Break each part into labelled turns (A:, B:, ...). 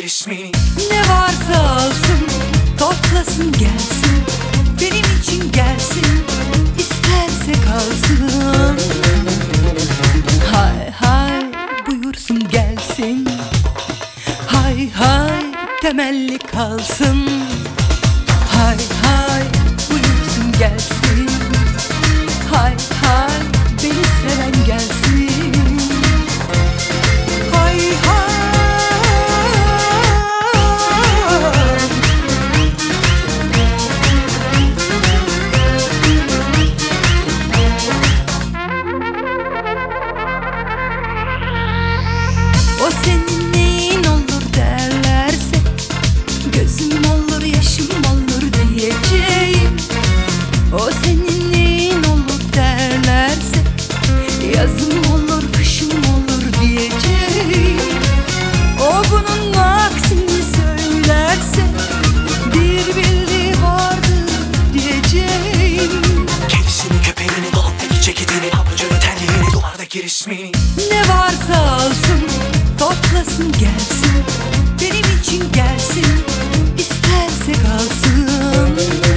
A: oradaki resmini.
B: Ne varsa alsın, toplasın gelsin, benim için gelsin, isterse kalsın. Hay hay buyursun gelsin, hay hay temelli kalsın. Hay hay buyursun gelsin, hay hay beni seven gelsin. Hay hay. O senin neyin olur derlerse, gözüm olur yaşım olur diyeceğim. O senin neyin olur derlerse, yazım olur kışım olur diyeceğim. O bunun aksini söylerse, bir bildiği vardır diyeceğim.
A: Kedisini, köpeğini, dolaptaki ceketini, pabucunu, terliğini, duvardaki resmini.
B: Ne varsa alsın, toplasın gelsin, benim için gelsin, isterse kalsın.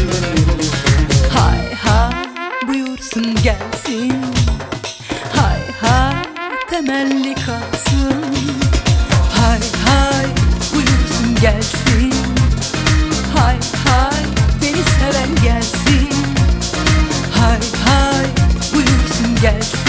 B: Hay hay buyursun gelsin, hay hay temelli kalsın. Hay hay buyursun gelsin, hay hay beni seven gelsin. Hay hay buyursun gelsin.